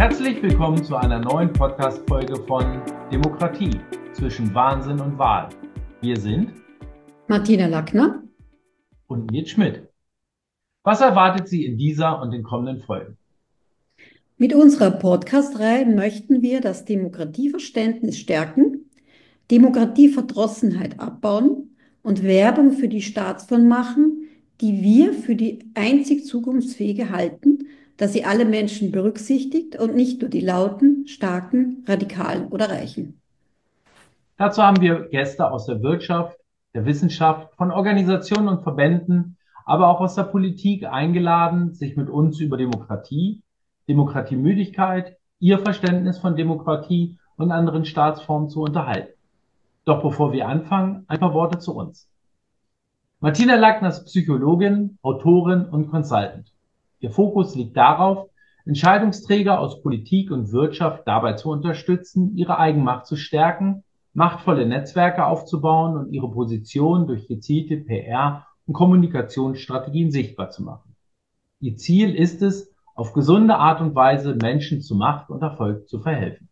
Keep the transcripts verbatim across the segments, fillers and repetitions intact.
Herzlich willkommen zu einer neuen Podcast-Folge von Demokratie zwischen Wahnsinn und Wahl. Wir sind Martina Lackner und Nils Schmidt. Was erwartet Sie in dieser und den kommenden Folgen? Mit unserer Podcast-Reihe möchten wir das Demokratieverständnis stärken, Demokratieverdrossenheit abbauen und Werbung für die Staatsform machen, die wir für die einzig zukunftsfähige halten, da sie alle Menschen berücksichtigt und nicht nur die Lauten, Starken, Radikalen oder Reichen. Dazu haben wir Gäste aus der Wirtschaft, der Wissenschaft, von Organisationen und Verbänden, aber auch aus der Politik eingeladen, sich mit uns über Demokratie, Demokratiemüdigkeit, ihr Verständnis von Demokratie und anderen Staatsformen zu unterhalten. Doch bevor wir anfangen, ein paar Worte zu uns. Martina Lackner ist Psychologin, Autorin und Consultant. Ihr Fokus liegt darauf, Entscheidungsträger aus Politik und Wirtschaft dabei zu unterstützen, ihre Eigenmacht zu stärken, machtvolle Netzwerke aufzubauen und ihre Position durch gezielte P R und Kommunikationsstrategien sichtbar zu machen. Ihr Ziel ist es, auf gesunde Art und Weise Menschen zu Macht und Erfolg zu verhelfen.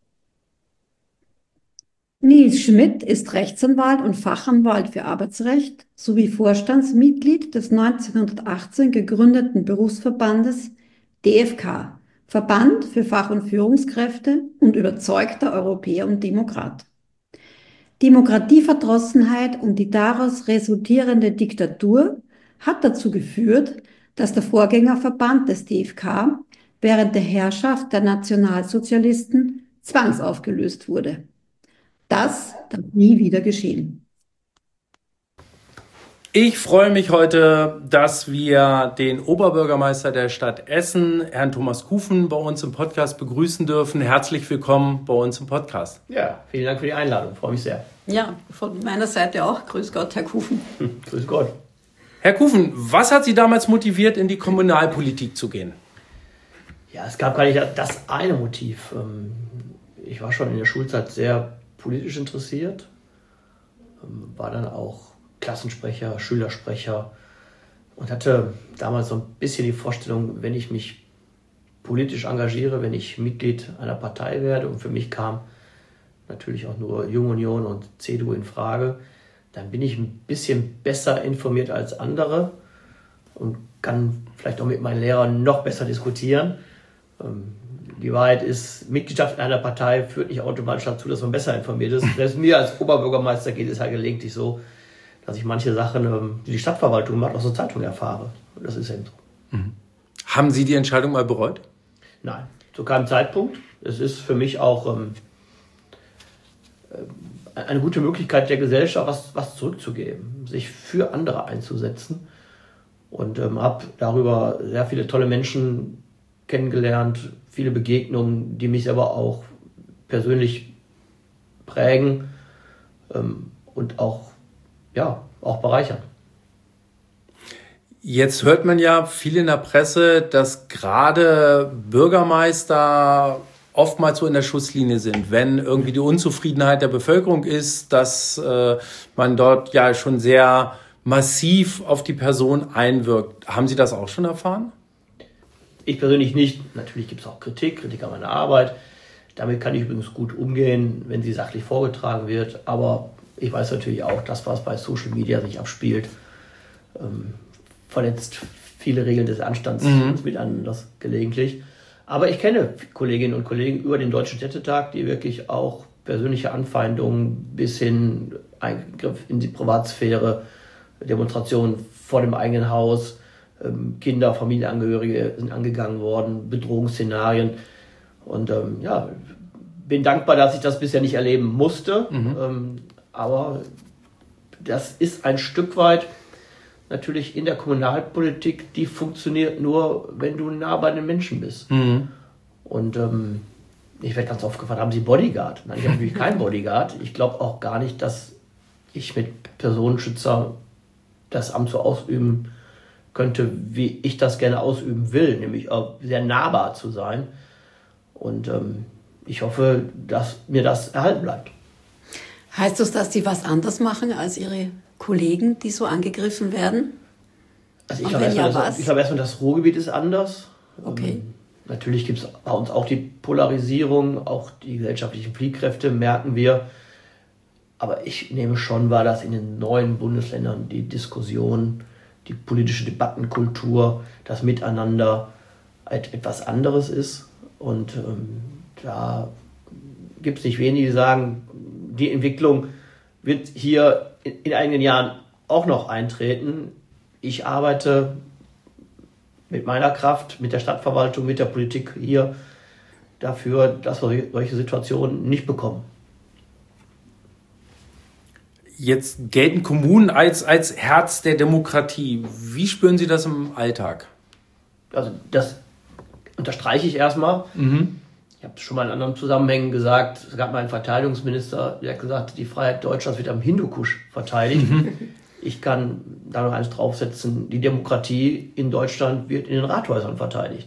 Nils Schmidt ist Rechtsanwalt und Fachanwalt für Arbeitsrecht sowie Vorstandsmitglied des neunzehnhundertachtzehn gegründeten Berufsverbandes D F K, Verband für Fach- und Führungskräfte, und überzeugter Europäer und Demokrat. Demokratieverdrossenheit und die daraus resultierende Diktatur hat dazu geführt, dass der Vorgängerverband des D F K während der Herrschaft der Nationalsozialisten zwangsaufgelöst wurde. Das darf nie wieder geschehen. Ich freue mich heute, dass wir den Oberbürgermeister der Stadt Essen, Herrn Thomas Kufen, bei uns im Podcast begrüßen dürfen. Herzlich willkommen bei uns im Podcast. Ja, vielen Dank für die Einladung. Ich freue mich sehr. Ja, von meiner Seite auch. Grüß Gott, Herr Kufen. Hm, grüß Gott. Herr Kufen, was hat Sie damals motiviert, in die Kommunalpolitik zu gehen? Ja, es gab gar nicht das eine Motiv. Ich war schon in der Schulzeit sehr politisch interessiert, war dann auch Klassensprecher, Schülersprecher und hatte damals so ein bisschen die Vorstellung, wenn ich mich politisch engagiere, wenn ich Mitglied einer Partei werde, und für mich kam natürlich auch nur Junge Union und C D U in Frage, dann bin ich ein bisschen besser informiert als andere und kann vielleicht auch mit meinen Lehrern noch besser diskutieren. Die Wahrheit ist, Mitgliedschaft in einer Partei führt nicht automatisch dazu, dass man besser informiert ist. Selbst mir als Oberbürgermeister geht es ja gelegentlich so, dass ich manche Sachen, die die Stadtverwaltung macht, aus der Zeitung erfahre. Das ist eben so. Mhm. Haben Sie die Entscheidung mal bereut? Nein, zu keinem Zeitpunkt. Es ist für mich auch ähm, eine gute Möglichkeit der Gesellschaft, was, was zurückzugeben, sich für andere einzusetzen. Und ähm, habe darüber sehr viele tolle Menschen kennengelernt, viele Begegnungen, die mich aber auch persönlich prägen ähm, und auch Ja, auch bereichern. Jetzt hört man ja viel in der Presse, dass gerade Bürgermeister oftmals so in der Schusslinie sind, wenn irgendwie die Unzufriedenheit der Bevölkerung ist, dass äh, man dort ja schon sehr massiv auf die Person einwirkt. Haben Sie das auch schon erfahren? Ich persönlich nicht. Natürlich gibt es auch Kritik, Kritik an meiner Arbeit. Damit kann ich übrigens gut umgehen, wenn sie sachlich vorgetragen wird, aber ich weiß natürlich auch, das, was bei Social Media sich abspielt, ähm, verletzt viele Regeln des Anstands mhm. miteinander gelegentlich. Aber ich kenne Kolleginnen und Kollegen über den Deutschen Städtetag, die wirklich auch persönliche Anfeindungen bis hin Eingriff in die Privatsphäre, Demonstrationen vor dem eigenen Haus, ähm, Kinder, Familienangehörige sind angegangen worden, Bedrohungsszenarien. Und ähm, ja, bin dankbar, dass ich das bisher nicht erleben musste. Mhm. Ähm, Aber das ist ein Stück weit natürlich in der Kommunalpolitik, die funktioniert nur, wenn du nah bei den Menschen bist. Mhm. Und ähm, ich werde ganz oft gefragt, haben Sie Bodyguard? Nein, ich habe natürlich keinen Bodyguard. Ich glaube auch gar nicht, dass ich mit Personenschützer das Amt so ausüben könnte, wie ich das gerne ausüben will, nämlich auch sehr nahbar zu sein. Und ähm, ich hoffe, dass mir das erhalten bleibt. Heißt das, dass Sie was anders machen als Ihre Kollegen, die so angegriffen werden? Also ich glaube erstmal, ja, das, glaub erstmal, das Ruhrgebiet ist anders. Okay. natürlich gibt es bei uns auch die Polarisierung, auch die gesellschaftlichen Fliehkräfte merken wir. Aber ich nehme schon wahr, dass in den neuen Bundesländern die Diskussion, die politische Debattenkultur, das Miteinander etwas anderes ist. Und ähm, da gibt es nicht wenige, die sagen, die Entwicklung wird hier in, in einigen Jahren auch noch eintreten. Ich arbeite mit meiner Kraft, mit der Stadtverwaltung, mit der Politik hier dafür, dass wir solche Situationen nicht bekommen. Jetzt gelten Kommunen als, als Herz der Demokratie. Wie spüren Sie das im Alltag? Also das unterstreiche ich erstmal. Mhm. Ich habe schon mal in anderen Zusammenhängen gesagt, es gab mal einen Verteidigungsminister, der hat gesagt, die Freiheit Deutschlands wird am Hindukusch verteidigt. Mhm. Ich kann da noch eins draufsetzen, die Demokratie in Deutschland wird in den Rathäusern verteidigt.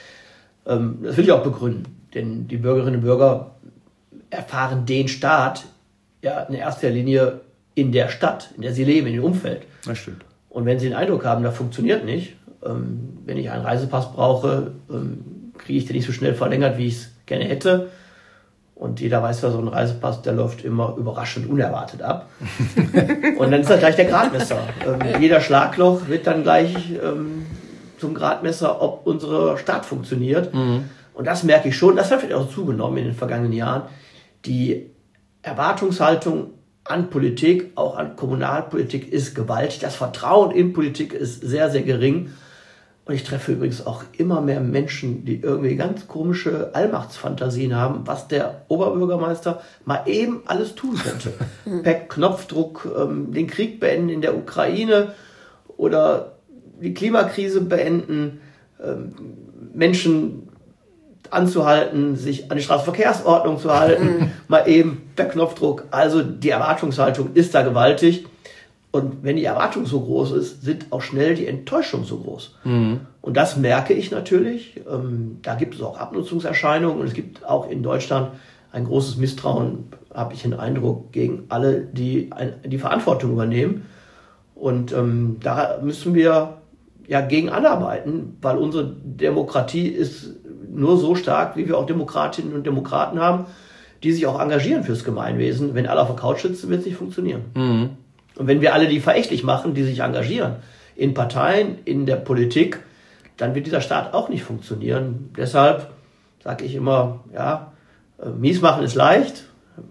Ähm, das will ich auch begründen, denn die Bürgerinnen und Bürger erfahren den Staat ja in erster Linie in der Stadt, in der sie leben, in dem Umfeld. Das stimmt. Und wenn sie den Eindruck haben, das funktioniert nicht, ähm, wenn ich einen Reisepass brauche, ähm, kriege ich den nicht so schnell verlängert, wie ich es gerne hätte. Und jeder weiß ja, so ein Reisepass, der läuft immer überraschend unerwartet ab. Und dann ist das gleich der Gradmesser. Ähm, jeder Schlagloch wird dann gleich ähm, zum Gradmesser, ob unsere Stadt funktioniert. Mhm. Und das merke ich schon, das hat vielleicht auch zugenommen in den vergangenen Jahren. Die Erwartungshaltung an Politik, auch an Kommunalpolitik, ist gewaltig. Das Vertrauen in Politik ist sehr, sehr gering. Und ich treffe übrigens auch immer mehr Menschen, die irgendwie ganz komische Allmachtsfantasien haben, was der Oberbürgermeister mal eben alles tun könnte. Per Knopfdruck ähm, den Krieg beenden in der Ukraine oder die Klimakrise beenden, ähm, Menschen anzuhalten, sich an die Straßenverkehrsordnung zu halten, mal eben per Knopfdruck. Also die Erwartungshaltung ist da gewaltig. Und wenn die Erwartung so groß ist, sind auch schnell die Enttäuschungen so groß. Mhm. Und das merke ich natürlich. Ähm, da gibt es auch Abnutzungserscheinungen und es gibt auch in Deutschland ein großes Misstrauen, habe ich den Eindruck, gegen alle, die ein, die Verantwortung übernehmen. Und ähm, da müssen wir ja gegen anarbeiten, weil unsere Demokratie ist nur so stark, wie wir auch Demokratinnen und Demokraten haben, die sich auch engagieren fürs Gemeinwesen. Wenn alle auf der Couch sitzen, wird es nicht funktionieren. Mhm. Und wenn wir alle die verächtlich machen, die sich engagieren, in Parteien, in der Politik, dann wird dieser Staat auch nicht funktionieren. Deshalb sage ich immer, ja, mies machen ist leicht,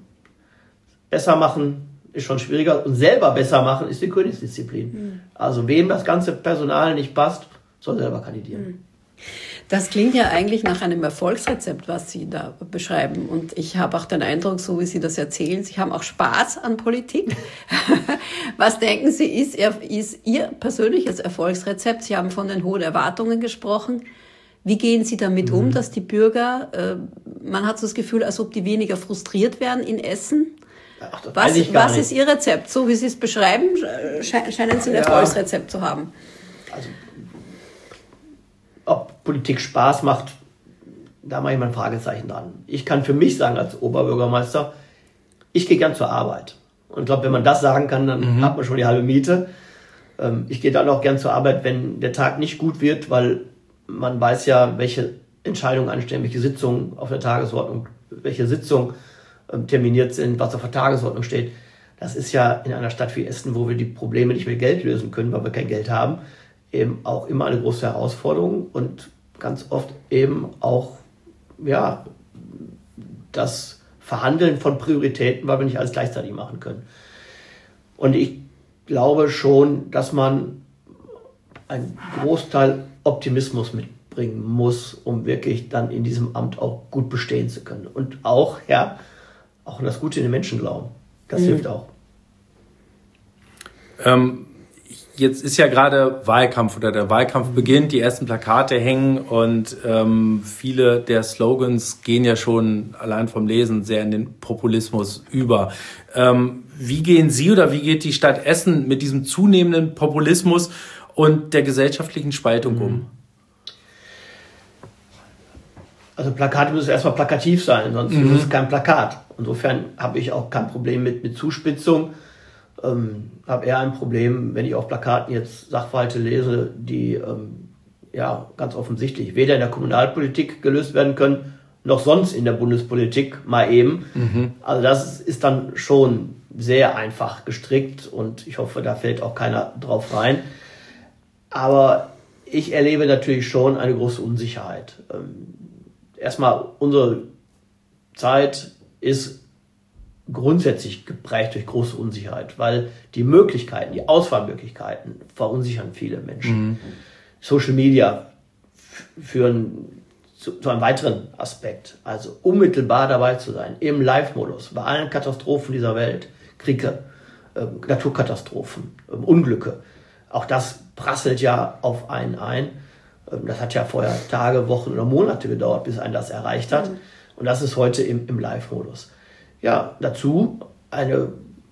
besser machen ist schon schwieriger und selber besser machen ist die Königsdisziplin. Mhm. Also wem das ganze Personal nicht passt, soll selber kandidieren. Mhm. Das klingt ja eigentlich nach einem Erfolgsrezept, was Sie da beschreiben. Und ich habe auch den Eindruck, so wie Sie das erzählen, Sie haben auch Spaß an Politik. Was denken Sie, ist, ist Ihr persönliches Erfolgsrezept? Sie haben von den hohen Erwartungen gesprochen. Wie gehen Sie damit mhm. um, dass die Bürger, äh, man hat so das Gefühl, als ob die weniger frustriert werden in Essen? Ach, das was weiß ich gar was nicht. ist Ihr Rezept? So wie Sie es beschreiben, scheinen Sie ein ja. Erfolgsrezept zu haben. Also, ob Politik Spaß macht, da mache ich mal ein Fragezeichen dran. Ich kann für mich sagen als Oberbürgermeister, ich gehe gern zur Arbeit. Und ich glaube, wenn man das sagen kann, dann mhm. hat man schon die halbe Miete. Ich gehe dann auch gern zur Arbeit, wenn der Tag nicht gut wird, weil man weiß ja, welche Entscheidungen anstehen, welche Sitzungen auf der Tagesordnung, welche Sitzungen terminiert sind, was auf der Tagesordnung steht. Das ist ja in einer Stadt wie Essen, wo wir die Probleme nicht mit Geld lösen können, weil wir kein Geld haben, eben auch immer eine große Herausforderung und ganz oft eben auch ja, das Verhandeln von Prioritäten, weil wir nicht alles gleichzeitig machen können. Und ich glaube schon, dass man einen Großteil Optimismus mitbringen muss, um wirklich dann in diesem Amt auch gut bestehen zu können. Und auch, ja, auch an das Gute in den Menschen glauben. Das mhm. hilft auch. Ähm, Jetzt ist ja gerade Wahlkampf oder der Wahlkampf beginnt, die ersten Plakate hängen und ähm, viele der Slogans gehen ja schon allein vom Lesen sehr in den Populismus über. Ähm, wie gehen Sie oder wie geht die Stadt Essen mit diesem zunehmenden Populismus und der gesellschaftlichen Spaltung um? Also Plakate müssen erstmal plakativ sein, sonst mhm. ist es kein Plakat. Insofern habe ich auch kein Problem mit, mit Zuspitzung. Ähm, habe eher ein Problem, wenn ich auf Plakaten jetzt Sachverhalte lese, die ähm, ja ganz offensichtlich weder in der Kommunalpolitik gelöst werden können, noch sonst in der Bundespolitik mal eben. Mhm. Also das ist dann schon sehr einfach gestrickt und ich hoffe, da fällt auch keiner drauf rein. Aber ich erlebe natürlich schon eine große Unsicherheit. Erstmal, unsere Zeit ist grundsätzlich geprägt durch große Unsicherheit, weil die Möglichkeiten, die Auswahlmöglichkeiten verunsichern viele Menschen. Mhm. Social Media führen zu, zu einem weiteren Aspekt, also unmittelbar dabei zu sein, im Live-Modus, bei allen Katastrophen dieser Welt, Kriege, äh, Naturkatastrophen, äh, Unglücke. Auch das prasselt ja auf einen ein. Ähm, das hat ja vorher Tage, Wochen oder Monate gedauert, bis einen das erreicht hat. Mhm. Und das ist heute im, im Live-Modus. Ja, dazu eine,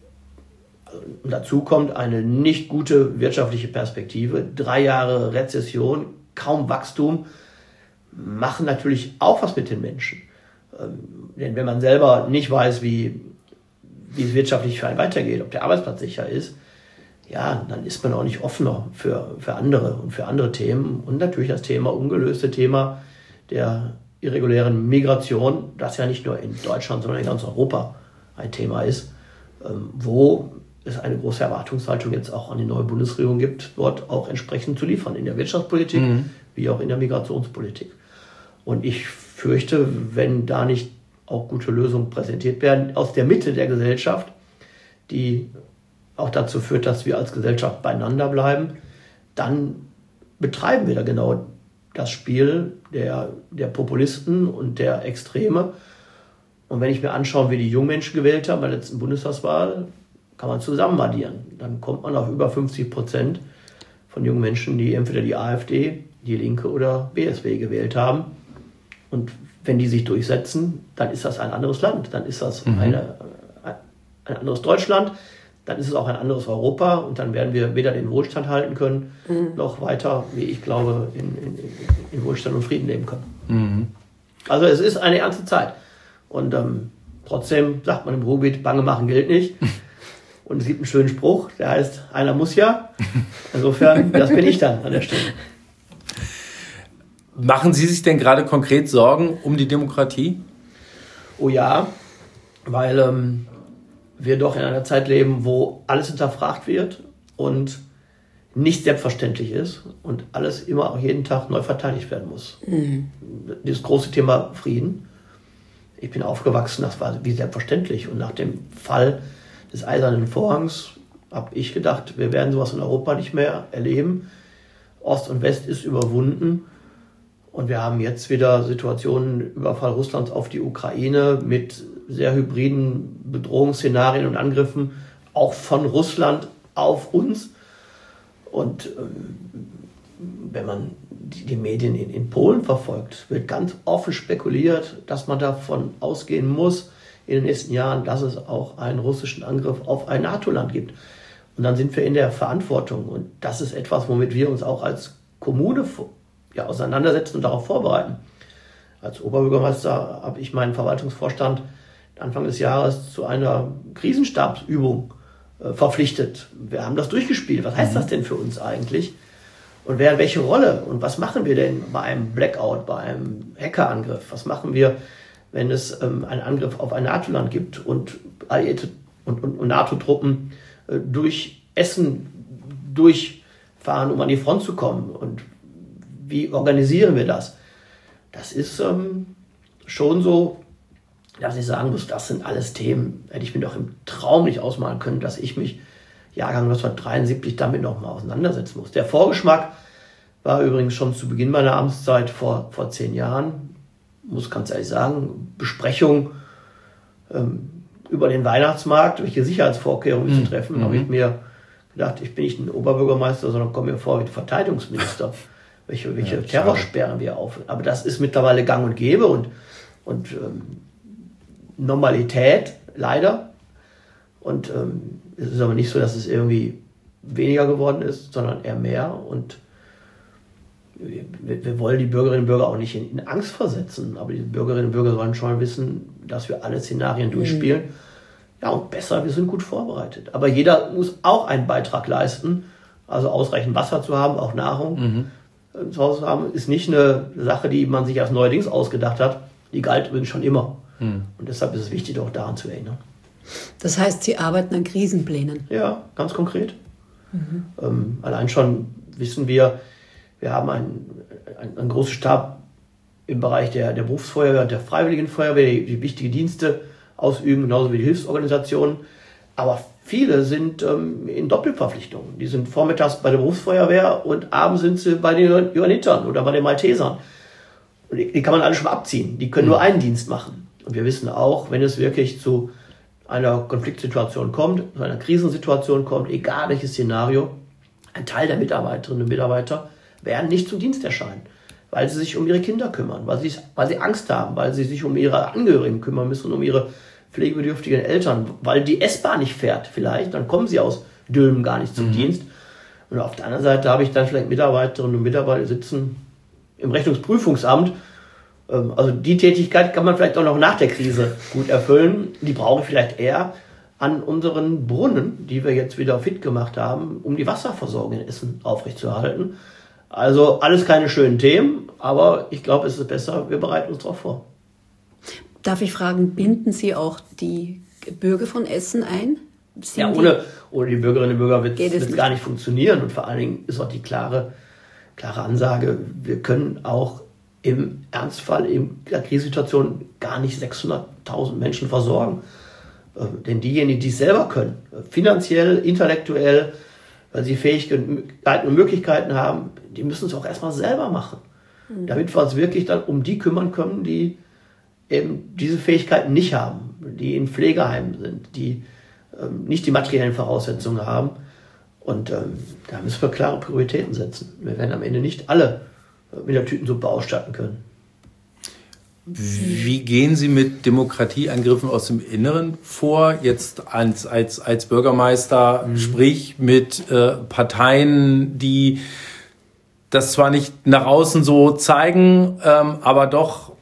dazu kommt eine nicht gute wirtschaftliche Perspektive. Drei Jahre Rezession, kaum Wachstum, machen natürlich auch was mit den Menschen. Ähm, denn wenn man selber nicht weiß, wie, wie es wirtschaftlich für einen weitergeht, ob der Arbeitsplatz sicher ist, ja, dann ist man auch nicht offener für, für andere und für andere Themen. Und natürlich das Thema, ungelöste Thema der irregulären Migration, das ja nicht nur in Deutschland, sondern in ganz Europa ein Thema ist, ähm, wo es eine große Erwartungshaltung jetzt auch an die neue Bundesregierung gibt, dort auch entsprechend zu liefern, in der Wirtschaftspolitik mhm. wie auch in der Migrationspolitik. Und ich fürchte, wenn da nicht auch gute Lösungen präsentiert werden, aus der Mitte der Gesellschaft, die auch dazu führt, dass wir als Gesellschaft beieinander bleiben, dann betreiben wir da genau das Spiel der, der Populisten und der Extreme. Und wenn ich mir anschaue, wie die Jungmenschen gewählt haben bei der letzten Bundestagswahl, kann man zusammen addieren. Dann kommt man auf über fünfzig Prozent von jungen Menschen, die entweder die AfD, die Linke oder B S W gewählt haben. Und wenn die sich durchsetzen, dann ist das ein anderes Land. Dann ist das mhm. eine, ein anderes Deutschland. Dann ist es auch ein anderes Europa. Und dann werden wir weder den Wohlstand halten können, mhm. noch weiter, wie ich glaube, in, in, in Wohlstand und Frieden leben können. Mhm. Also es ist eine ernste Zeit. Und ähm, trotzdem sagt man im Ruhrgebiet, Bange machen gilt nicht. Und es gibt einen schönen Spruch, der heißt, einer muss ja. Insofern, das bin ich dann an der Stelle. Machen Sie sich denn gerade konkret Sorgen um die Demokratie? Oh ja, weil ähm, wir doch in einer Zeit leben, wo alles hinterfragt wird und nicht selbstverständlich ist und alles immer auch jeden Tag neu verteidigt werden muss. Mhm. Das große Thema Frieden. Ich bin aufgewachsen, das war wie selbstverständlich. Und nach dem Fall des Eisernen Vorhangs habe ich gedacht, wir werden sowas in Europa nicht mehr erleben. Ost und West ist überwunden. Und wir haben jetzt wieder Situationen, Überfall Russlands auf die Ukraine mit sehr hybriden Bedrohungsszenarien und Angriffen, auch von Russland auf uns. Und ähm, wenn man die, die Medien in, in Polen verfolgt, wird ganz offen spekuliert, dass man davon ausgehen muss, in den nächsten Jahren, dass es auch einen russischen Angriff auf ein NATO-Land gibt. Und dann sind wir in der Verantwortung. Und das ist etwas, womit wir uns auch als Kommune ja, auseinandersetzen und darauf vorbereiten. Als Oberbürgermeister habe ich meinen Verwaltungsvorstand Anfang des Jahres zu einer Krisenstabsübung äh, verpflichtet. Wir haben das durchgespielt. Was heißt das denn für uns eigentlich? Und wer welche Rolle? Und was machen wir denn bei einem Blackout, bei einem Hackerangriff? Was machen wir, wenn es ähm, einen Angriff auf ein NATO-Land gibt und Alliierte und, und, und NATO-Truppen äh, durch Essen durchfahren, um an die Front zu kommen? Und wie organisieren wir das? Das ist ähm, schon so, dass ich sagen muss, das sind alles Themen, hätte ich mir doch im Traum nicht ausmalen können, dass ich mich Jahrgang neunzehnhundertdreiundsiebzig damit nochmal auseinandersetzen muss. Der Vorgeschmack war übrigens schon zu Beginn meiner Amtszeit vor, vor zehn Jahren, muss ganz ehrlich sagen, Besprechung ähm, über den Weihnachtsmarkt, welche Sicherheitsvorkehrungen mhm. zu treffen, mhm. habe ich mir gedacht, ich bin nicht ein Oberbürgermeister, sondern komme mir vor wie ein Verteidigungsminister. Welche, welche ja, Terrorsperren wir auf. Aber das ist mittlerweile gang und gäbe und, und ähm, Normalität, leider. Und ähm, es ist aber nicht so, dass es irgendwie weniger geworden ist, sondern eher mehr. Und wir, wir wollen die Bürgerinnen und Bürger auch nicht in, in Angst versetzen. Aber die Bürgerinnen und Bürger sollen schon wissen, dass wir alle Szenarien durchspielen. Mhm. Ja, und besser, wir sind gut vorbereitet. Aber jeder muss auch einen Beitrag leisten, also ausreichend Wasser zu haben, auch Nahrung. Mhm. zu Hause haben, ist nicht eine Sache, die man sich als neuerdings ausgedacht hat. Die galt übrigens schon immer. Hm. Und deshalb ist es wichtig, auch daran zu erinnern. Das heißt, Sie arbeiten an Krisenplänen? Ja, ganz konkret. Mhm. Ähm, allein schon wissen wir, wir haben einen, einen, einen großen Stab im Bereich der, der Berufsfeuerwehr und der Freiwilligen Feuerwehr, die, die wichtige Dienste ausüben, genauso wie die Hilfsorganisationen. Aber viele sind ähm, in Doppelverpflichtungen. Die sind vormittags bei der Berufsfeuerwehr und abends sind sie bei den Johannitern oder bei den Maltesern. Und die, die kann man alle schon abziehen. Die können mhm. nur einen Dienst machen. Und wir wissen auch, wenn es wirklich zu einer Konfliktsituation kommt, zu einer Krisensituation kommt, egal welches Szenario, ein Teil der Mitarbeiterinnen und Mitarbeiter werden nicht zum Dienst erscheinen, weil sie sich um ihre Kinder kümmern, weil sie, weil sie Angst haben, weil sie sich um ihre Angehörigen kümmern müssen, um ihre pflegebedürftigen Eltern, weil die S-Bahn nicht fährt vielleicht, dann kommen sie aus Dülmen gar nicht zum mhm. Dienst. Und auf der anderen Seite habe ich dann vielleicht Mitarbeiterinnen und Mitarbeiter sitzen im Rechnungsprüfungsamt. Also die Tätigkeit kann man vielleicht auch noch nach der Krise gut erfüllen. Die brauche ich vielleicht eher an unseren Brunnen, die wir jetzt wieder fit gemacht haben, um die Wasserversorgung in Essen aufrechtzuerhalten. Also alles keine schönen Themen, aber ich glaube, es ist besser, wir bereiten uns darauf vor. Darf ich fragen, binden Sie auch die Bürger von Essen ein? Sind ja, ohne, ohne die Bürgerinnen und Bürger wird es gar nicht funktionieren. Und vor allen Dingen ist auch die klare, klare Ansage, wir können auch im Ernstfall, in der Krisensituation gar nicht sechshunderttausend Menschen versorgen. Äh, denn diejenigen, die es selber können, finanziell, intellektuell, weil sie Fähigkeiten und Möglichkeiten haben, die müssen es auch erstmal selber machen. Mhm. Damit wir uns wirklich dann um die kümmern können, die eben diese Fähigkeiten nicht haben, die in Pflegeheimen sind, die ähm, nicht die materiellen Voraussetzungen haben. Und ähm, da müssen wir klare Prioritäten setzen. Wir werden am Ende nicht alle mit der Tütensuppe ausstatten können. Wie gehen Sie mit Demokratieangriffen aus dem Inneren vor? Jetzt als, als, als Bürgermeister, mhm. sprich mit äh, Parteien, die das zwar nicht nach außen so zeigen, ähm, aber doch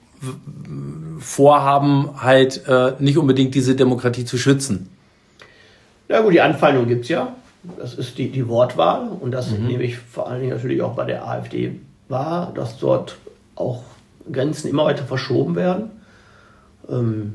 vorhaben, halt äh, nicht unbedingt diese Demokratie zu schützen. Ja gut, die Anfeindung gibt es ja. Das ist die, die Wortwahl und das mhm. nehme ich vor allen Dingen natürlich auch bei der AfD wahr, dass dort auch Grenzen immer weiter verschoben werden. Ähm,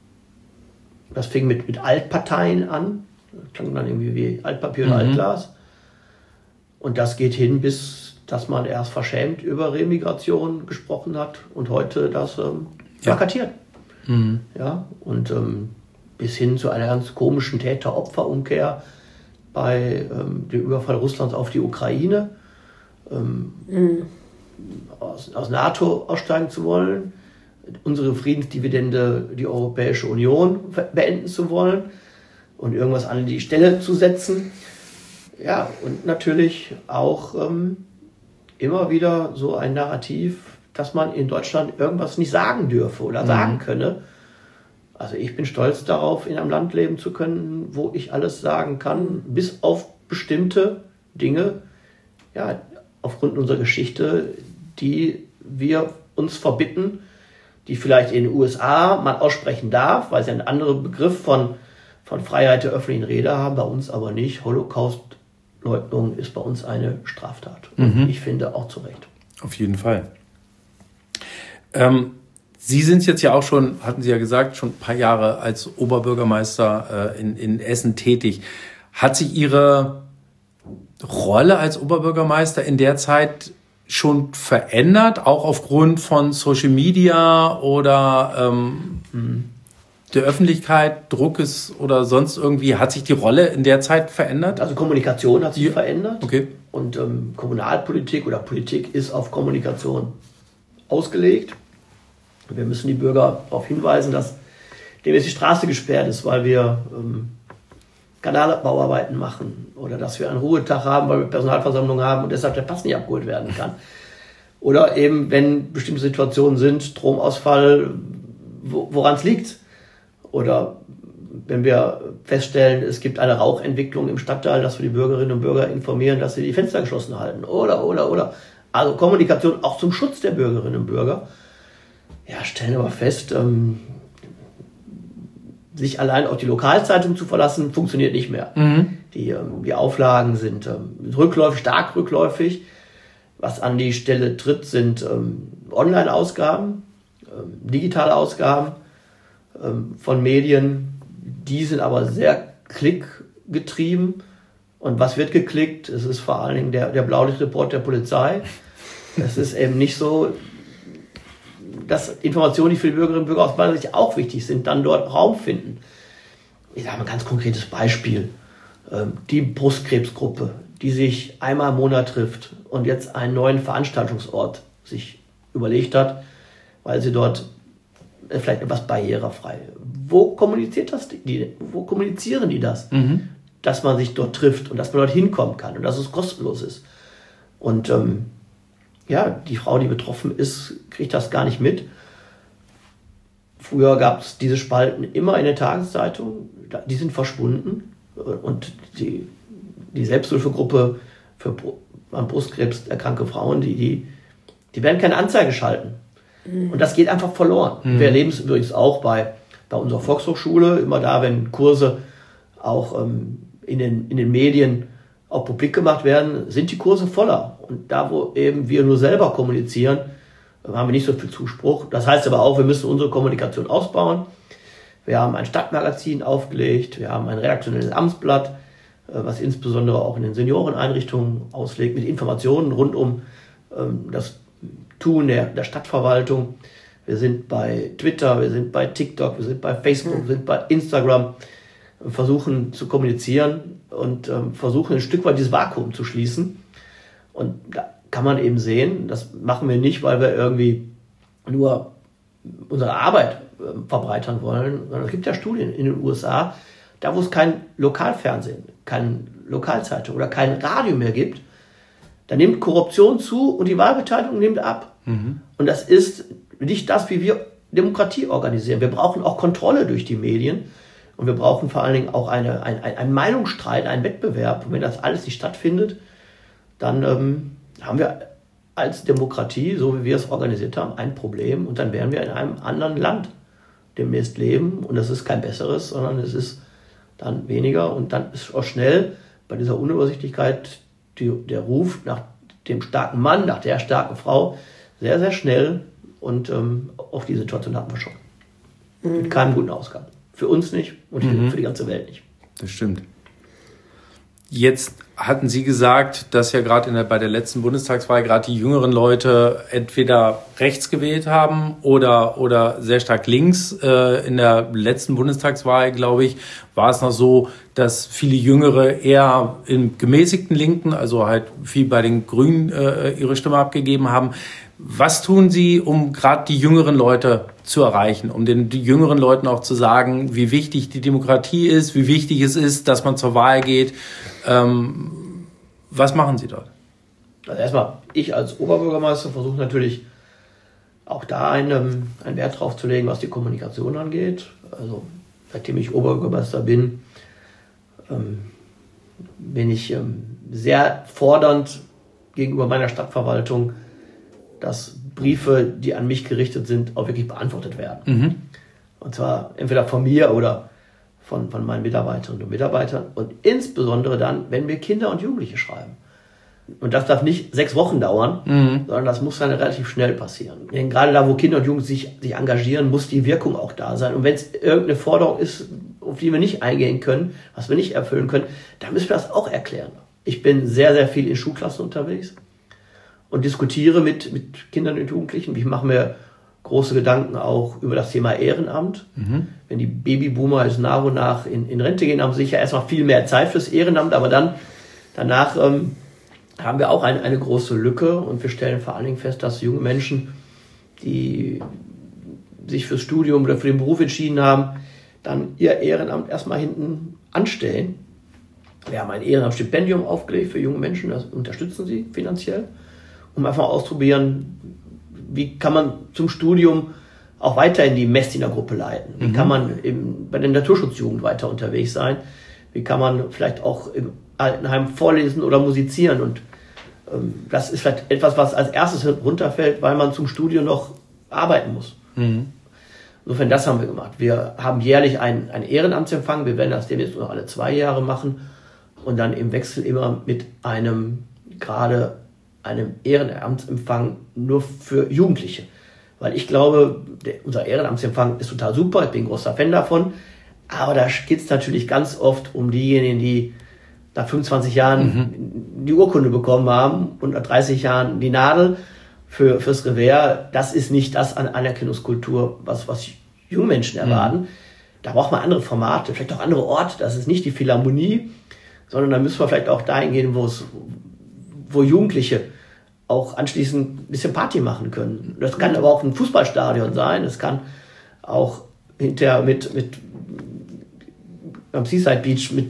das fing mit, mit Altparteien an. Das klang dann irgendwie wie Altpapier und mhm. Altglas. Und das geht hin, bis dass man erst verschämt über Remigration gesprochen hat und heute das ähm, plakatiert. Ja. Mhm. Ja, und ähm, bis hin zu einer ganz komischen Täter-Opfer-Umkehr bei ähm, dem Überfall Russlands auf die Ukraine. Ähm, mhm. aus, aus NATO aussteigen zu wollen, unsere Friedensdividende, die Europäische Union beenden zu wollen und irgendwas an die Stelle zu setzen. Ja, und natürlich auch ähm, immer wieder so ein Narrativ, dass man in Deutschland irgendwas nicht sagen dürfe oder mhm. sagen könne. Also ich bin stolz darauf, in einem Land leben zu können, wo ich alles sagen kann, bis auf bestimmte Dinge, ja, aufgrund unserer Geschichte, die wir uns verbitten, die vielleicht in den U S A man aussprechen darf, weil sie einen anderen Begriff von, von Freiheit der öffentlichen Rede haben, bei uns aber nicht. Holocaust-Leugnung ist bei uns eine Straftat. Und mhm. ich finde auch zu Recht. Auf jeden Fall. Ähm, Sie sind jetzt ja auch schon, hatten Sie ja gesagt, schon ein paar Jahre als Oberbürgermeister äh, in, in Essen tätig. Hat sich Ihre Rolle als Oberbürgermeister in der Zeit schon verändert, auch aufgrund von Social Media oder ähm, der Öffentlichkeit, Druckes oder sonst irgendwie? Hat sich die Rolle in der Zeit verändert? Also Kommunikation hat sich ja. verändert. Okay. Und ähm, Kommunalpolitik oder Politik ist auf Kommunikation ausgelegt. Wir müssen die Bürger darauf hinweisen, dass dem jetzt die Straße gesperrt ist, weil wir ähm, Kanalbauarbeiten machen oder dass wir einen Ruhetag haben, weil wir Personalversammlung haben und deshalb der Pass nicht abgeholt werden kann. Oder eben, wenn bestimmte Situationen sind, Stromausfall, woran es liegt. Oder wenn wir feststellen, es gibt eine Rauchentwicklung im Stadtteil, dass wir die Bürgerinnen und Bürger informieren, dass sie die Fenster geschlossen halten. Oder, oder, oder. Also Kommunikation auch zum Schutz der Bürgerinnen und Bürger. Ja, stellen aber fest, ähm, sich allein auf die Lokalzeitung zu verlassen, funktioniert nicht mehr. Mhm. Die, ähm, die Auflagen sind ähm, rückläufig, stark rückläufig, Was an die Stelle tritt, sind ähm, Online-Ausgaben, ähm, digitale Ausgaben ähm, von Medien. Die sind aber sehr klickgetrieben. Und was wird geklickt? Es ist vor allen Dingen der, der Blaulichtreport der Polizei. Es ist eben nicht so, dass Informationen, die für die Bürgerinnen und Bürger aus meiner Sicht auch wichtig sind, dann dort Raum finden. Ich sage mal ein ganz konkretes Beispiel. Die Brustkrebsgruppe, die sich einmal im Monat trifft und jetzt einen neuen Veranstaltungsort sich überlegt hat, weil sie dort vielleicht etwas barrierefrei. Wo kommuniziert das die? Wo kommunizieren die das? Mhm. Dass man sich dort trifft und dass man dort hinkommen kann und dass es kostenlos ist. Und ähm, ja, die Frau, die betroffen ist, kriegt das gar nicht mit. Früher gab es diese Spalten immer in der Tageszeitung, die sind verschwunden. Und die, die Selbsthilfegruppe für an Brustkrebs erkrankte Frauen, die, die, die werden keine Anzeige schalten. Mhm. Und das geht einfach verloren. Mhm. Wir erleben es übrigens auch bei, bei unserer Volkshochschule, immer da, wenn Kurse auch ähm, in, den, in den Medien auch publik gemacht werden, sind die Kurse voller. Und da, wo eben wir nur selber kommunizieren, haben wir nicht so viel Zuspruch. Das heißt aber auch, wir müssen unsere Kommunikation ausbauen. Wir haben ein Stadtmagazin aufgelegt, wir haben ein redaktionelles Amtsblatt, was insbesondere auch in den Senioreneinrichtungen auslegt, mit Informationen rund um ähm, das Tun der, der Stadtverwaltung. Wir sind bei Twitter, wir sind bei TikTok, wir sind bei Facebook, wir sind bei Instagram, versuchen zu kommunizieren und ähm, versuchen ein Stück weit dieses Vakuum zu schließen. Und da kann man eben sehen, das machen wir nicht, weil wir irgendwie nur unsere Arbeit äh, verbreitern wollen, sondern es gibt ja Studien in den U S A, da wo es kein Lokalfernsehen, keine Lokalzeitung oder kein Radio mehr gibt, da nimmt Korruption zu und die Wahlbeteiligung nimmt ab. Mhm. Und das ist nicht das, wie wir Demokratie organisieren. Wir brauchen auch Kontrolle durch die Medien und wir brauchen vor allen Dingen auch eine, ein, ein, einen Meinungsstreit, einen Wettbewerb. Und wenn das alles nicht stattfindet, dann ähm, haben wir als Demokratie, so wie wir es organisiert haben, ein Problem und dann werden wir in einem anderen Land demnächst leben und das ist kein besseres, sondern es ist dann weniger und dann ist auch schnell bei dieser Unübersichtlichkeit die, der Ruf nach dem starken Mann, nach der starken Frau sehr, sehr schnell und ähm, auch die Situation hatten wir schon. Mhm. Mit keinem guten Ausgang. Für uns nicht und mhm. für die ganze Welt nicht. Das stimmt. Jetzt hatten Sie gesagt, dass ja gerade in der, bei der letzten Bundestagswahl gerade die jüngeren Leute entweder rechts gewählt haben oder, oder sehr stark links. Äh, in der letzten Bundestagswahl, glaube ich, war es noch so, dass viele Jüngere eher im gemäßigten Linken, also halt viel bei den Grünen äh, ihre Stimme abgegeben haben. Was tun Sie, um gerade die jüngeren Leute zu erreichen, um den die jüngeren Leuten auch zu sagen, wie wichtig die Demokratie ist, wie wichtig es ist, dass man zur Wahl geht? Ähm, was machen Sie dort? Also erstmal, ich als Oberbürgermeister versuche natürlich auch da einen, einen Wert drauf zu legen, was die Kommunikation angeht. Also seitdem ich Oberbürgermeister bin, ähm, bin ich ähm, sehr fordernd gegenüber meiner Stadtverwaltung, dass Briefe, die an mich gerichtet sind, auch wirklich beantwortet werden. Mhm. Und zwar entweder von mir oder von, von meinen Mitarbeiterinnen und Mitarbeitern. Und insbesondere dann, wenn wir Kinder und Jugendliche schreiben. Und das darf nicht sechs Wochen dauern, mhm. sondern das muss dann relativ schnell passieren. Denn gerade da, wo Kinder und Jugendliche sich, sich engagieren, muss die Wirkung auch da sein. Und wenn es irgendeine Forderung ist, auf die wir nicht eingehen können, was wir nicht erfüllen können, dann müssen wir das auch erklären. Ich bin sehr, sehr viel in Schulklassen unterwegs und diskutiere mit, mit Kindern und Jugendlichen. Ich mache mir große Gedanken auch über das Thema Ehrenamt. Mhm. Wenn die Babyboomer jetzt nach und nach in, in Rente gehen, haben sie sicher erstmal viel mehr Zeit fürs Ehrenamt, aber dann danach ähm, haben wir auch eine, eine große Lücke und wir stellen vor allen Dingen fest, dass junge Menschen, die sich fürs Studium oder für den Beruf entschieden haben, dann ihr Ehrenamt erstmal hinten anstellen. Wir haben ein Ehrenamtsstipendium aufgelegt für junge Menschen, das unterstützen sie finanziell, um einfach auszuprobieren, wie kann man zum Studium auch weiter in die Messdienergruppe leiten? Wie mhm. kann man im, bei der Naturschutzjugend weiter unterwegs sein? Wie kann man vielleicht auch im Altenheim vorlesen oder musizieren? Und ähm, das ist vielleicht etwas, was als erstes runterfällt, weil man zum Studium noch arbeiten muss. Mhm. Insofern, das haben wir gemacht. Wir haben jährlich einen, einen Ehrenamtsempfang. Wir werden das demnächst noch alle zwei Jahre machen und dann im Wechsel immer mit einem gerade einem Ehrenamtsempfang nur für Jugendliche. Weil ich glaube, der, unser Ehrenamtsempfang ist total super, ich bin ein großer Fan davon, aber da geht es natürlich ganz oft um diejenigen, die nach fünfundzwanzig Jahren mhm. die Urkunde bekommen haben und nach dreißig Jahren die Nadel für, fürs Revers. Das ist nicht das an Anerkennungskultur, was, was junge Menschen erwarten. Mhm. Da braucht man andere Formate, vielleicht auch andere Orte. Das ist nicht die Philharmonie, sondern da müssen wir vielleicht auch dahin gehen, wo es, wo Jugendliche auch anschließend ein bisschen Party machen können. Das kann aber auch ein Fußballstadion sein. Es kann auch hinterher mit, mit am Seaside Beach mit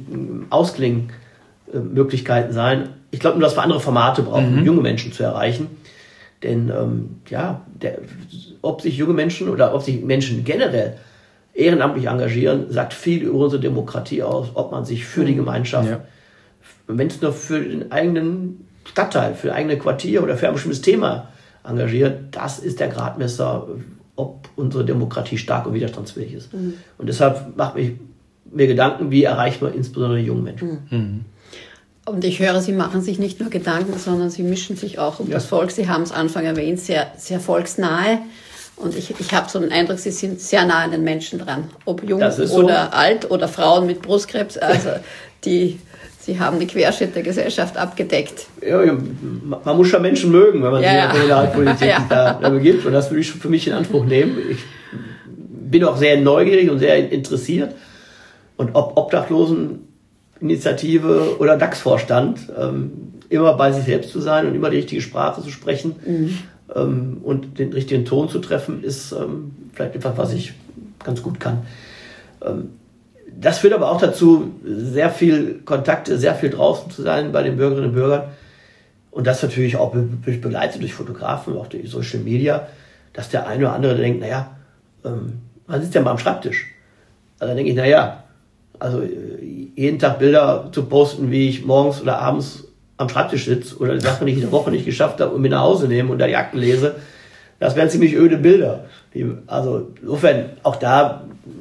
Ausklingen-Möglichkeiten sein. Ich glaube nur, dass wir andere Formate brauchen, um mhm. junge Menschen zu erreichen. Denn ähm, ja, der, ob sich junge Menschen oder ob sich Menschen generell ehrenamtlich engagieren, sagt viel über unsere Demokratie aus, ob man sich für die Gemeinschaft, ja. wenn es nur für den eigenen Stadtteil, für das eigene Quartier oder für ein bestimmtes Thema engagiert, das ist der Gradmesser, ob unsere Demokratie stark und widerstandsfähig ist. Mhm. Und deshalb macht mich mir Gedanken, wie erreicht man insbesondere die jungen Menschen. Mhm. Und ich höre, Sie machen sich nicht nur Gedanken, sondern Sie mischen sich auch um ja. das Volk. Sie haben es Anfang erwähnt, sehr, sehr volksnahe. Und ich, ich habe so den Eindruck, Sie sind sehr nah an den Menschen dran. Ob jung oder so. alt oder Frauen mit Brustkrebs. Also die, Sie haben die Querschnitt der Gesellschaft abgedeckt. Ja, man muss schon Menschen mögen, wenn man ja, sich in der Kommunalpolitik ja. da, da begibt. Und das würde ich für mich in Anspruch nehmen. Ich bin auch sehr neugierig und sehr interessiert. Und ob Obdachloseninitiative oder D A X-Vorstand, ähm, immer bei sich selbst zu sein und immer die richtige Sprache zu sprechen mhm. ähm, und den richtigen Ton zu treffen, ist ähm, vielleicht etwas, was ich ganz gut kann. Ähm, das führt aber auch dazu, sehr viel Kontakte, sehr viel draußen zu sein bei den Bürgerinnen und Bürgern. Und das natürlich auch be- begleitet durch Fotografen, auch durch Social Media, dass der eine oder andere denkt, naja, ähm, man sitzt ja mal am Schreibtisch. Also dann denke ich, naja, also jeden Tag Bilder zu posten, wie ich morgens oder abends am Schreibtisch sitze oder die Sachen, die ich in der Woche nicht geschafft habe und mir nach Hause nehme und da die Akten lese, das wären ziemlich öde Bilder. Also insofern, auch da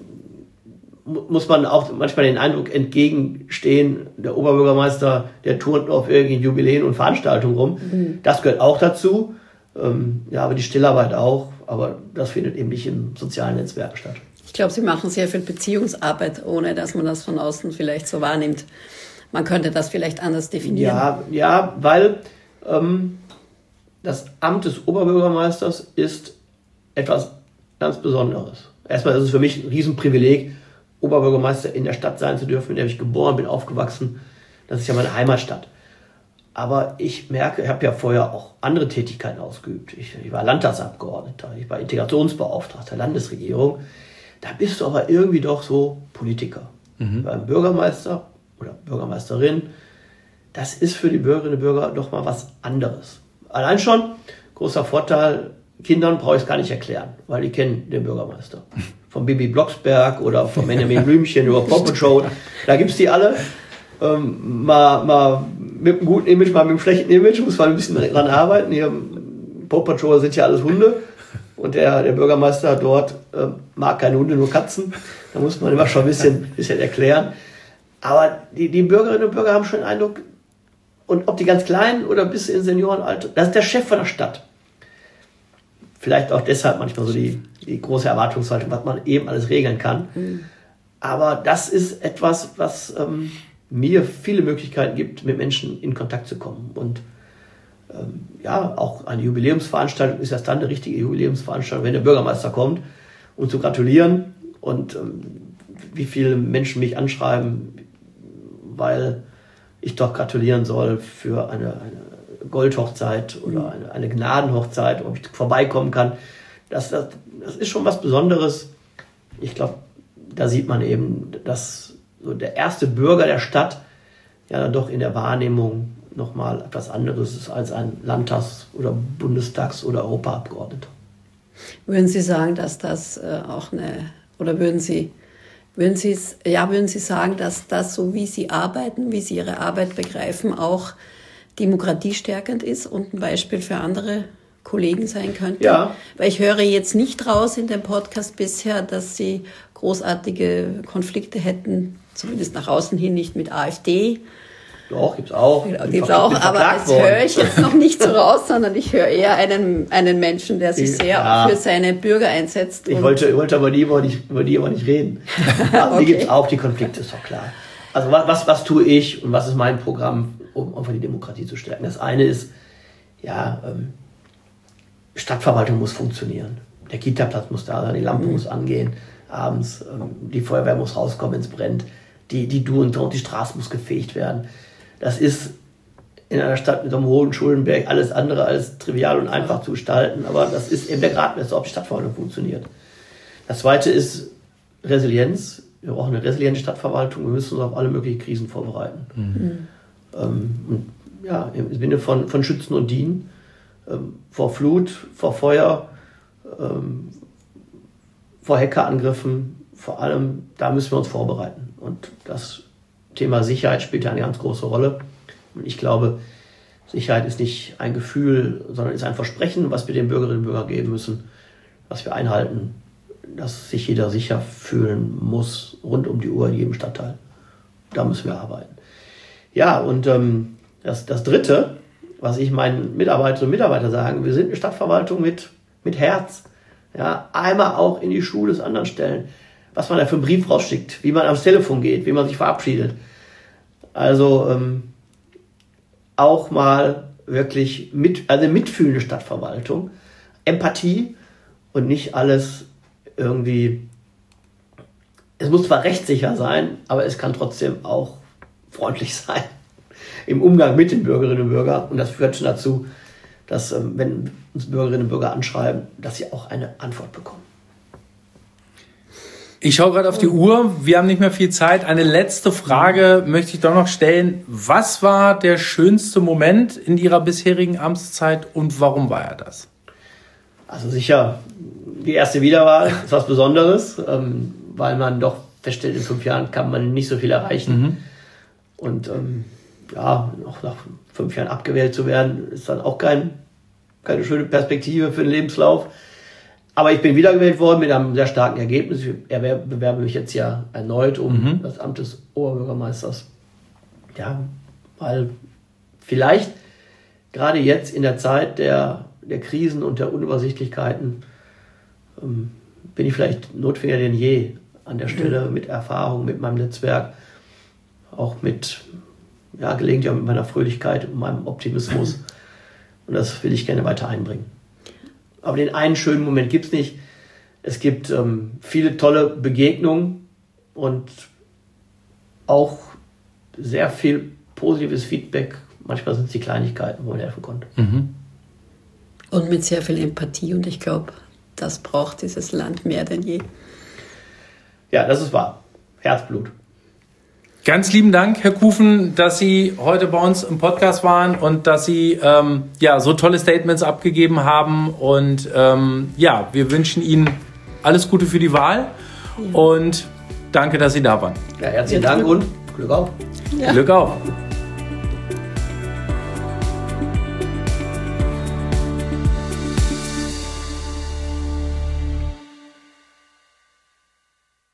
muss man auch manchmal den Eindruck entgegenstehen, der Oberbürgermeister, der turnt auf irgendwelchen Jubiläen und Veranstaltungen rum. Mhm. Das gehört auch dazu. Ja, aber die Stillarbeit auch. Aber das findet eben nicht im sozialen Netzwerk statt. Ich glaube, Sie machen sehr viel Beziehungsarbeit, ohne dass man das von außen vielleicht so wahrnimmt. Man könnte das vielleicht anders definieren. Ja, ja, weil ähm, das Amt des Oberbürgermeisters ist etwas ganz Besonderes. Erstmal ist es für mich ein Riesenprivileg, Oberbürgermeister in der Stadt sein zu dürfen, in der ich geboren bin, aufgewachsen. Das ist ja meine Heimatstadt. Aber ich merke, ich habe ja vorher auch andere Tätigkeiten ausgeübt. Ich, ich war Landtagsabgeordneter, ich war Integrationsbeauftragter der Landesregierung. Da bist du aber irgendwie doch so Politiker. Mhm. Beim Bürgermeister oder Bürgermeisterin, das ist für die Bürgerinnen und Bürger doch mal was anderes. Allein schon, großer Vorteil, Kindern brauche ich es gar nicht erklären, weil die kennen den Bürgermeister. Von Bibi Blocksberg oder von Benjamin Blümchen über Paw Patrol, da gibt es die alle. Ähm, mal, mal mit einem guten Image, mal mit einem schlechten Image, muss man ein bisschen dran arbeiten. Hier, Paw Patrol sind ja alles Hunde. Und der, der Bürgermeister dort äh, mag keine Hunde, nur Katzen. Da muss man immer schon ein bisschen, bisschen erklären. Aber die, die Bürgerinnen und Bürger haben schon den Eindruck, und ob die ganz Kleinen oder bis in Seniorenalter, das ist der Chef von der Stadt. Vielleicht auch deshalb manchmal so die, die große Erwartungshaltung, was man eben alles regeln kann. Mhm. Aber das ist etwas, was ähm, mir viele Möglichkeiten gibt, mit Menschen in Kontakt zu kommen. Und ähm, ja, auch eine Jubiläumsveranstaltung ist erst dann eine richtige Jubiläumsveranstaltung, wenn der Bürgermeister kommt, um zu gratulieren. Und ähm, wie viele Menschen mich anschreiben, weil ich doch gratulieren soll für eine, eine Goldhochzeit oder eine, eine Gnadenhochzeit, ob ich vorbeikommen kann. Das, das, das ist schon was Besonderes. Ich glaube, da sieht man eben, dass so der erste Bürger der Stadt ja dann doch in der Wahrnehmung nochmal etwas anderes ist als ein Landtags- oder Bundestags- oder Europaabgeordneter. Würden Sie sagen, dass das äh, auch eine, oder würden Sie, würden Sie, ja, würden Sie sagen, dass das, so wie Sie arbeiten, wie Sie Ihre Arbeit begreifen, auch demokratiestärkend ist und ein Beispiel für andere Kollegen sein könnte? Ja. Weil ich höre jetzt nicht raus in dem Podcast bisher, dass Sie großartige Konflikte hätten, zumindest nach außen hin nicht mit AfD. Doch, gibt's auch. Ja, gibt's auch, aber das höre ich jetzt noch nicht so raus, sondern ich höre eher einen, einen Menschen, der sich sehr ja. für seine Bürger einsetzt. Ich wollte, ich wollte aber nie über die, über die aber nicht reden. Aber okay. Die gibt's auch, die Konflikte, ist doch klar. Also was, was, was tue ich und was ist mein Programm, um einfach die Demokratie zu stärken? Das eine ist, ja, ähm, Stadtverwaltung muss funktionieren. Der Kita-Platz muss da sein, die Lampe mhm. muss angehen, abends, ähm, die Feuerwehr muss rauskommen, wenn es brennt, die, die Du und die Straße muss gefegt werden. Das ist in einer Stadt mit so einem hohen Schuldenberg alles andere als trivial und einfach zu gestalten, aber das ist eben der Gradmesser, ob die Stadtverwaltung funktioniert. Das zweite ist Resilienz. Wir brauchen eine resiliente Stadtverwaltung, wir müssen uns auf alle möglichen Krisen vorbereiten. Mhm. Ähm, und ja, im Sinne von, von Schützen und Dienen, ähm, vor Flut, vor Feuer, ähm, vor Hackerangriffen, vor allem, da müssen wir uns vorbereiten. Und das Thema Sicherheit spielt ja eine ganz große Rolle. Und ich glaube, Sicherheit ist nicht ein Gefühl, sondern ist ein Versprechen, was wir den Bürgerinnen und Bürgern geben müssen, was wir einhalten, dass sich jeder sicher fühlen muss, rund um die Uhr in jedem Stadtteil. Da müssen wir arbeiten. Ja, und ähm, das, das Dritte, was ich meinen Mitarbeiterinnen und Mitarbeitern sage, wir sind eine Stadtverwaltung mit, mit Herz. Ja, einmal auch in die Schuhe des anderen stellen, was man da für einen Brief rausschickt, wie man ans Telefon geht, wie man sich verabschiedet. Also ähm, auch mal wirklich mit, also mitfühlende Stadtverwaltung, Empathie und nicht alles irgendwie, es muss zwar rechtssicher sein, aber es kann trotzdem auch freundlich sein im Umgang mit den Bürgerinnen und Bürgern. Und das führt schon dazu, dass, ähm, wenn uns Bürgerinnen und Bürger anschreiben, dass sie auch eine Antwort bekommen. Ich schaue gerade auf die Uhr. Wir haben nicht mehr viel Zeit. Eine letzte Frage möchte ich doch noch stellen. Was war der schönste Moment in Ihrer bisherigen Amtszeit und warum war er das? Also sicher, die erste Wiederwahl ist was Besonderes, ähm, weil man doch feststellt, in fünf Jahren kann man nicht so viel erreichen. Mhm. Und ähm, ja, auch nach fünf Jahren abgewählt zu werden, ist dann auch kein, keine schöne Perspektive für den Lebenslauf. Aber ich bin wiedergewählt worden mit einem sehr starken Ergebnis. Ich bewerbe mich jetzt ja erneut um mhm. das Amt des Oberbürgermeisters. Ja, weil vielleicht gerade jetzt in der Zeit der, der Krisen und der Unübersichtlichkeiten ähm, bin ich vielleicht notwendiger denn je an der Stelle mit Erfahrung, mit meinem Netzwerk, auch mit, ja, gelegentlich auch mit meiner Fröhlichkeit und meinem Optimismus. Und das will ich gerne weiter einbringen. Aber den einen schönen Moment gibt es nicht. Es gibt ähm, viele tolle Begegnungen und auch sehr viel positives Feedback. Manchmal sind es die Kleinigkeiten, wo man helfen konnte. Mhm. Und mit sehr viel Empathie. Und ich glaube, das braucht dieses Land mehr denn je. Ja, das ist wahr. Herzblut. Ganz lieben Dank, Herr Kufen, dass Sie heute bei uns im Podcast waren und dass Sie ähm, ja, so tolle Statements abgegeben haben. Und ähm, ja, wir wünschen Ihnen alles Gute für die Wahl ja. und danke, dass Sie da waren. Ja, herzlichen Dank und Glück auf. Ja. Glück auf.